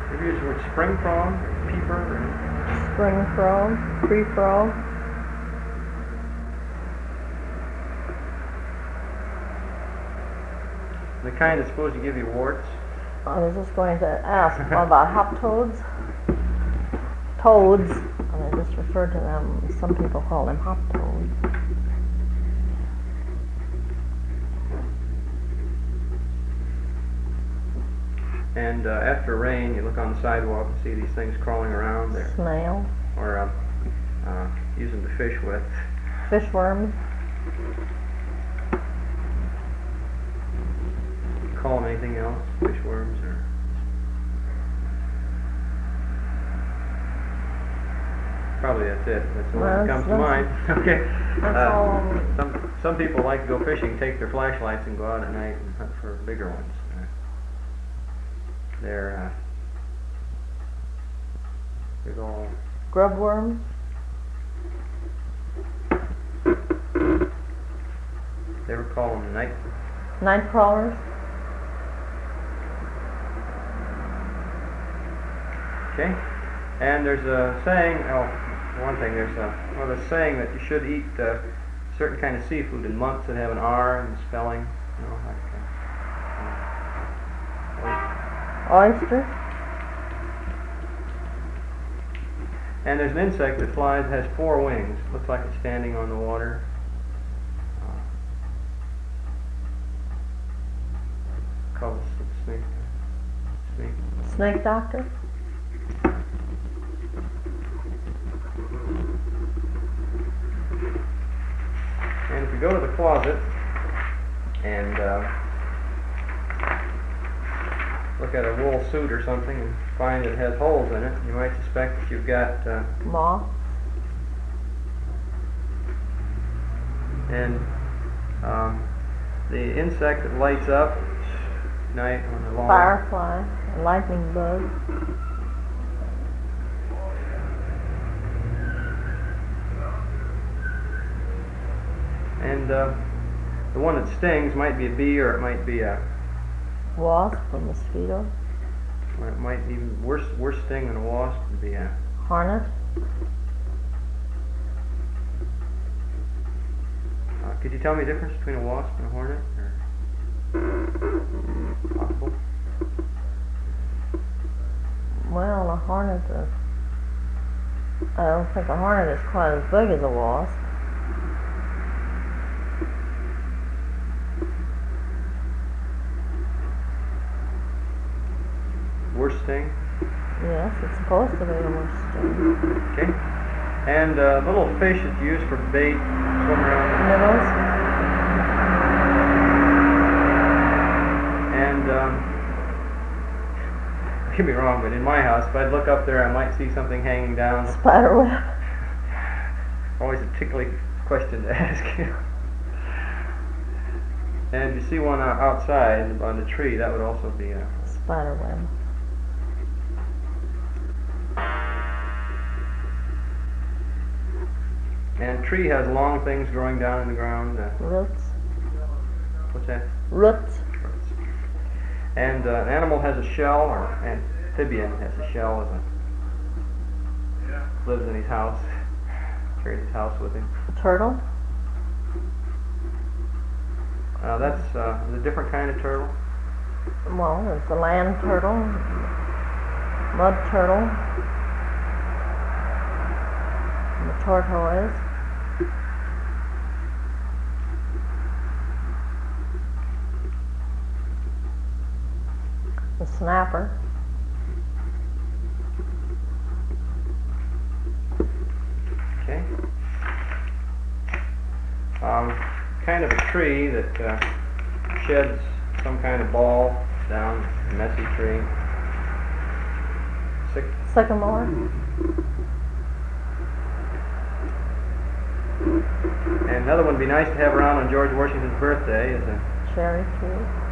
Maybe use the word spring frog, or peeper, or Spring frog, tree frog. the kind that's supposed to give you warts. I was just going to ask about hop toads. Toads, and I just referred to them, some people call them hop toads. And after rain, you look on the sidewalk and see these things crawling around there, Snail, or using to fish with. fishworms, Call them anything else? Fishworms or? Probably that's it. That's the one that comes to mind. Okay. That's all. Some people like to go fishing, take their flashlights and go out at night and hunt for bigger ones. They're all Grubworms, they ever call them night night crawlers. Okay. And there's a saying, one thing, there's a saying that you should eat certain kind of seafood in months that have an R in the spelling, Oyster, And there's an insect that flies, has 4 wings, looks like it's standing on the water. Called a snake. snake doctor, And if you go to the closet and look at a wool suit or something and find that it has holes in it, you might suspect that you've got moth, and the insect that lights up at night on the lawn. firefly, a lightning bug, And the one that stings might be a bee, or it might be a, wasp, a mosquito, or it might even worse sting than a wasp would be a hornet, could you tell me the difference between a wasp and a hornet? Or possible? well, a hornet is, I don't think a hornet is quite as big as a wasp. Worse sting? Yes, it's supposed to be a worse sting. Okay. And little fish that's used for bait swim around. Minnows, And don't get me wrong, but in my house, if I'd look up there, I might see something hanging down. spiderweb, Always a tickly question to ask. And if you see one outside on the tree, that would also be a spiderweb, And tree has long things growing down in the ground. roots, What's that? roots, And an animal has a shell, or amphibian has a shell, lives in his house, carries his house with him. turtle, That's a different kind of turtle. well, there's the land turtle, mud turtle, and the tortoise, the snapper, Okay. Kind of a tree that sheds some kind of ball down, a messy tree. sycamore, And another one would be nice to have around on George Washington's birthday is a cherry tree,